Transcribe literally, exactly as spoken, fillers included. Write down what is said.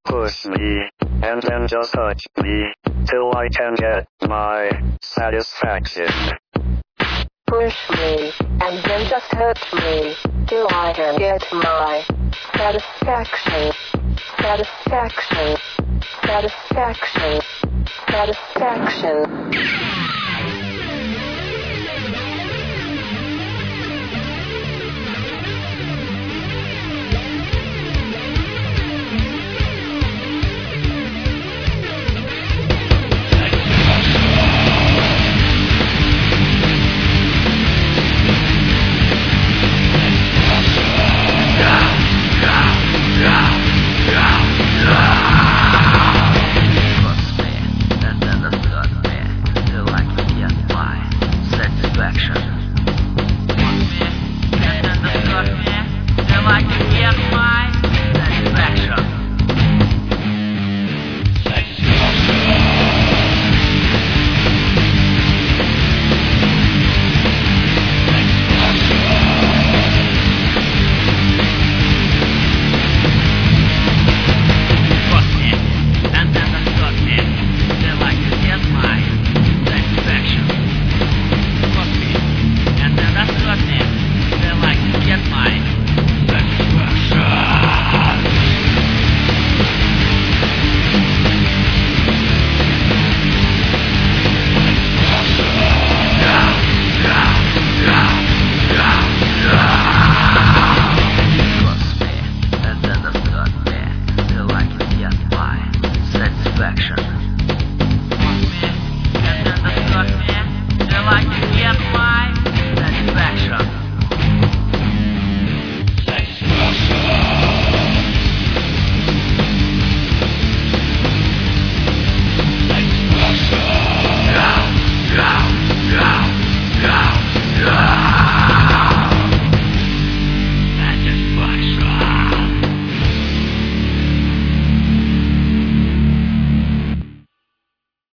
Push me, and then just touch me, till I can get my satisfaction. Push me, and then just touch me, till I can get my satisfaction. Satisfaction. Satisfaction. Satisfaction. Yeah.